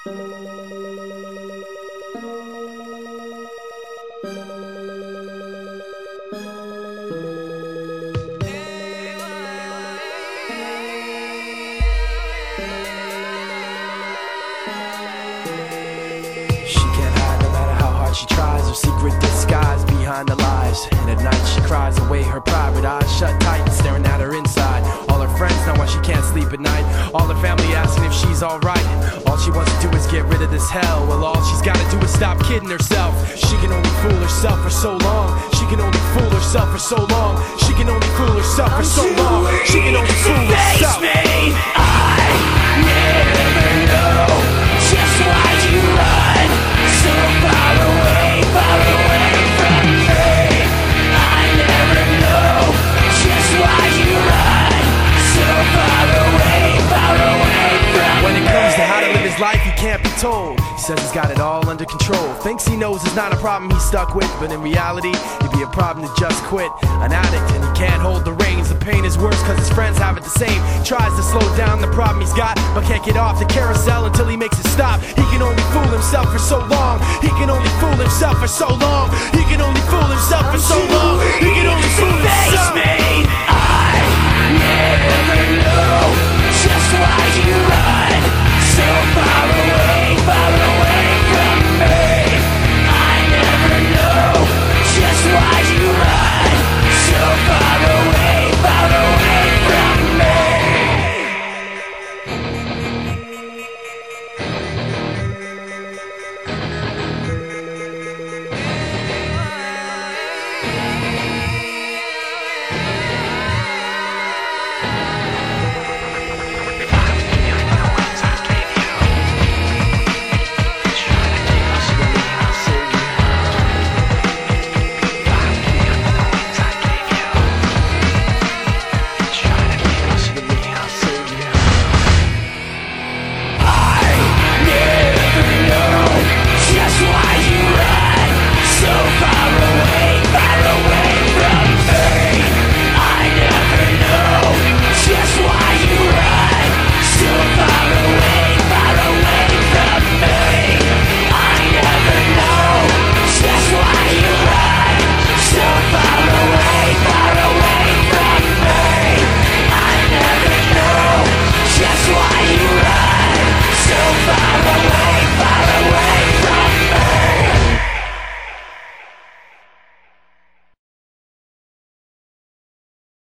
She tries her secret disguise behind the lies, and at night she cries away her pride with eyes shut tight, staring at her inside. All her friends know why she can't sleep at night, all her family asking if she's alright. All she wants to do is get rid of this hell. Well, all she's gotta do is stop kidding herself. She can only fool herself for so long. She can only fool herself for so long. She can only fool herself for so long. She can only fool herself. I never know just why you run so far away from me. I never know just why you run so far away from me. When it comes to how to live his life, he can't be told. He says he's got it all under control. Thinks he knows it's not a problem he's stuck with, but in reality, it'd be a problem to just quit. An addict and he can't hold the reins. The pain is worse cause his friends have it the same. Tries to slow down the problem he's got, but can't get off the carousel until he makes it stop. He can only fool himself for so long. He can only fool himself for so long. He can only fool himself for so long. He can only fool himself.